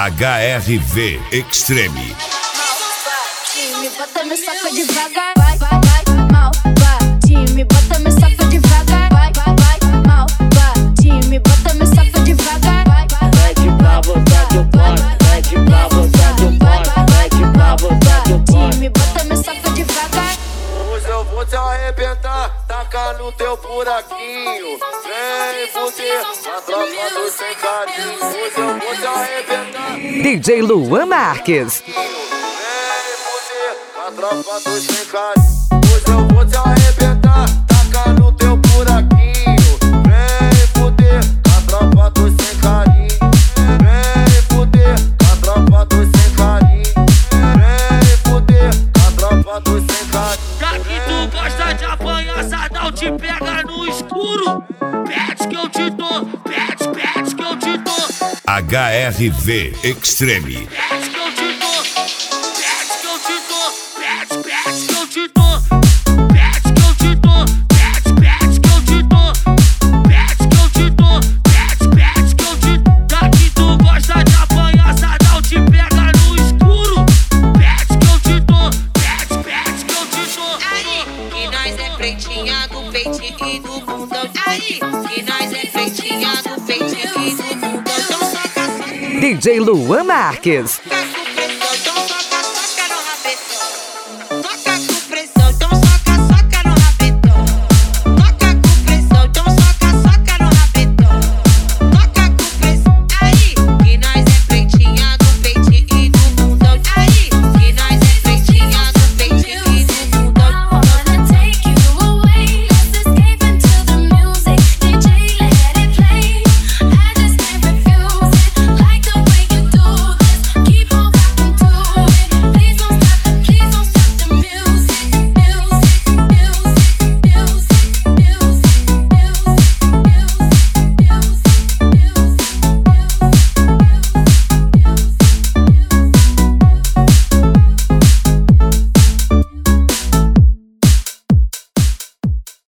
HRV Extreme. Me bota me saca devagar, vai, vai, vai, mal, bate. Me bota me saca devagar, vai, vai, vai, mal, bate. Me bota me saca devagar, vai, vai, mete pra vontade o pode, mete pra vontade o pode, mete pra vontade o pode. Me bota me saca devagar. Hoje eu vou te arrebentar, tacar no teu buraquinho. Vem fuder, a tropa do sem carinho. Hoje eu vou te arrebentar. DJ Luan Marques. A tropa do sem carinho. Hoje eu vou te arrebentar, tacar no teu buraquinho. Vem fuder, a tropa do sem carinho. Vem fuder, a tropa do sem carinho. Vem fuder, a tropa do sem carinho. Já que tu gosta de apanhar, Sadal te pega no escuro. Pede que eu te dou, pede que eu te dou. HRV Extreme. Pede que eu te dou, pede que eu te dou, pede que eu te dou, pede que eu te dou, pede que eu te dou, pede que eu te dou, pede que eu te dou. Já que tu gosta de apanhar, Sadal te pega no escuro. Pede que eu te dou, pede que eu te dou. Aí, que nós é pretinha do peitinho e do bundão. Aí, que nós é pretinha do peitinho e do bundão. Então só caça. DJ Luan Marques.